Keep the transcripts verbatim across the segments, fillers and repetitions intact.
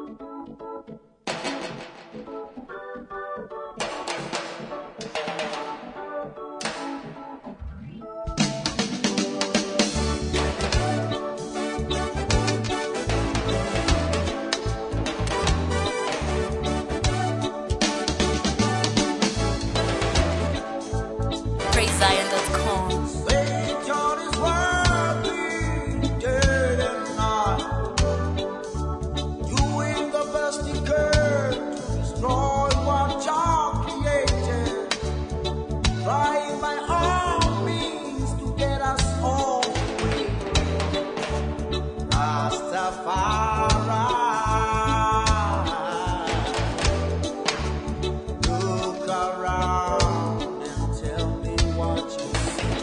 praise zion dot com. Satan is worthy, day and night, doing the best he can to destroy what Jah created, trying by all means to get us all away. Rastafari, look around and tell me what you see.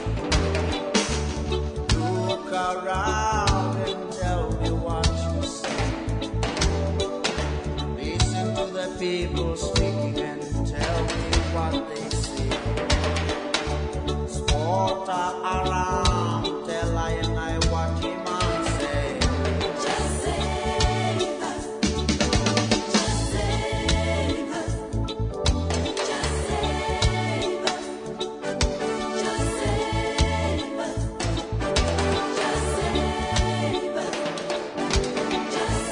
Look around and tell me what you see. Listen to the people speaking and tell me what they say. Sport around, tell I and I what him and say. Just save us. Just save us. Just save us. Just save us. Just save us. Just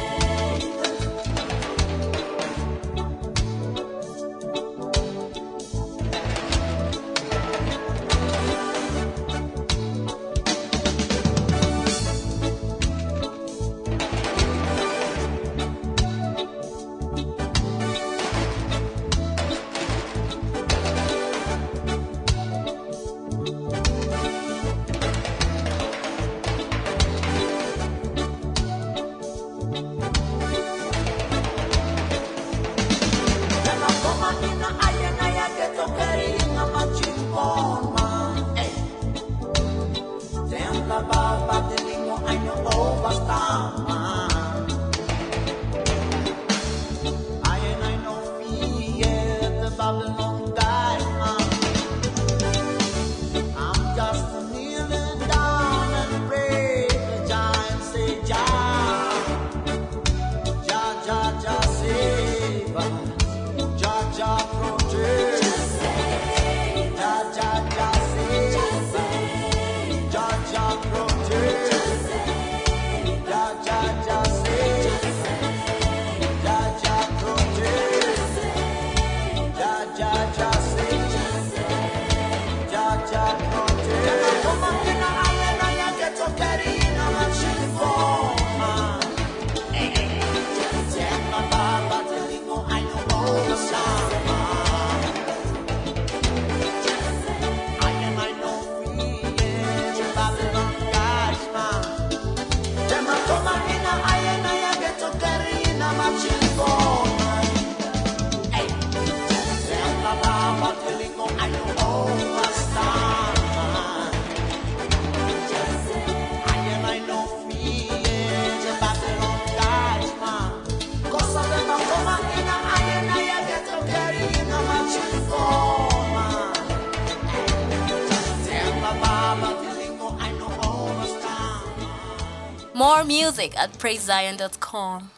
Then I come up in the eye and I get to carrying a matching on man. Hey. Them the baba dealing I know overstand man. I and I know fear the Babylon guy man. I'm just kneeling down and pray the giant say Jah. Jah, Jah, Jah, save us. Jah, Jah, protect. Jah, Jah, Jah, save us. Jah, Jah, protect. Jah, Jah, Jah, save us. Jah, Jah, protect. Jah, Jah, Jah, save us. Jah, Jah, protect. Come on, in the island, I get to carry in a machine for man. Tell my Baba, tell him, oh, I know all the sound. I am, I know fear, Babylon guys, man. Them a come and in a I and I get to carry in a machine gun, man. Hey, tell my Baba, tell him, oh, I know all the sound, man. I am, I know fear, Babylon guys, man. Cause of them a come and in a I and I get to carry in a machine gun, man. Tell my Baba, tell him, oh, I know all the sound, man. More music at praise zion dot com.